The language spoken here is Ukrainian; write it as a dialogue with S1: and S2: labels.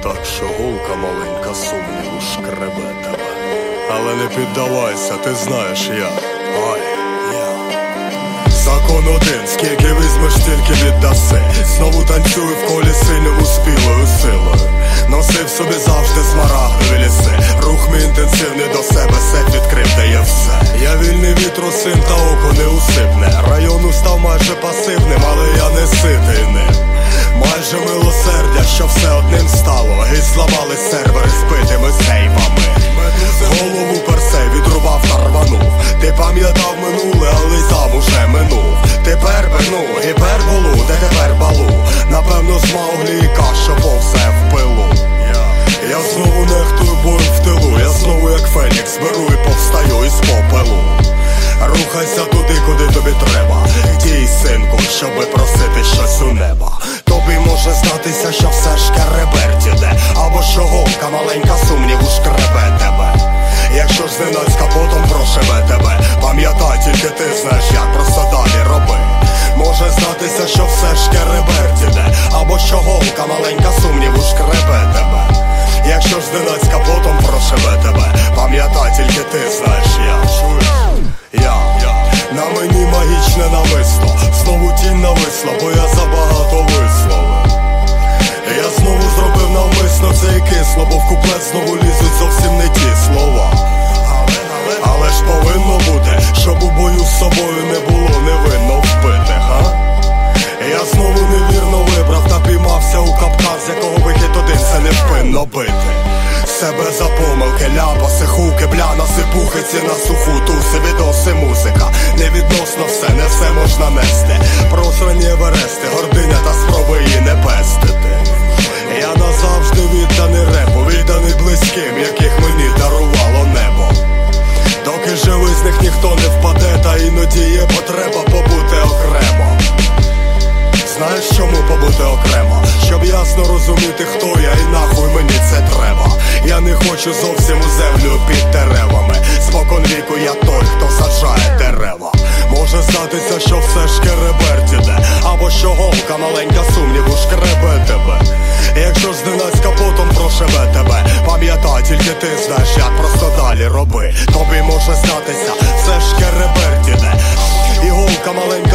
S1: так, що голка маленька сумніву шкребе тебе. Але не піддавайся, ти знаєш як. Ай, я. Закон один, скільки візьмеш, стільки віддаси. Знову танцюю в колі синьому спілою силою. Носив собі завжди смарагдові ліси. Рух мій інтенсивний до себе, сет відкрив, дає все. Я вільний від росин та око не усипне. Району став майже пасивним, але я не ситий ним. Майже милосердя, що все одним стало. Геть зламали сервери з битими сейвами. Голову персей відрубав та рванув. Ти пам'ятав минуле, але й там уже минув. Тепер верну гіперболу, де тепер балу. Напевно з Мауглі і Каша повзе в пилу. Я знову нехтую боєм в тилу. Я знову як Фенікс беру і повстаю із попелу. Рухайся туди, куди тобі треба. Дій, синку, щоби просити щось у неба. Тобі може здатися, що все ж кереберть іде, або що голка маленька сумніву шкребе тебе. Якщо ж зненацька потом прошибе тебе, пам'ятай, тільки ти знаєш як, просто далі роби. Може здатися, що все ж кереберть іде, або що голка маленька сумніву шкребе тебе. Якщо ж зненацька потом прошибе тебе, пам'ятай, тільки ти знаєш як. На мені магічне намисто, знову тінь нависла, бо я забагато висловив. Я знову зробив навмисно це і кисло, бо в куплет знову лізуть зовсім не ті слова. Але ж повинно бути, щоб у бою з собою не було невинно вбитих, а? Я знову невірно вибрав та піймався у капкан, з якого вихід один – це невпинно бити. Себе за помилки, ляпаси, хуки, бляна, сипухиці на суху, туси, відоси, музика. Невідносно все, не все можна нести. Просрані Еверести, гординя та спроби її не пестити. Я назавжди відданий репу, відданий близьким, яких мені дарувало небо. Доки живий з них ніхто не впаде, та іноді є потреба побути окремо. Знаєш, чому побути окремо? Щоб ясно розуміти, хто я і нахуй мені це треба. Я не хочу зовсім у землю під деревами. Спокон віку я той, хто саджає дерева. Може здатися, що все ж кереберть іде, або що голка маленька сумніву шкребе тебе. Якщо ж зненацька потом прошибе тебе, пам'ятай, тільки ти знаєш як, просто далі роби. Тобі може здатися, все ж кереберть іде, і голка маленька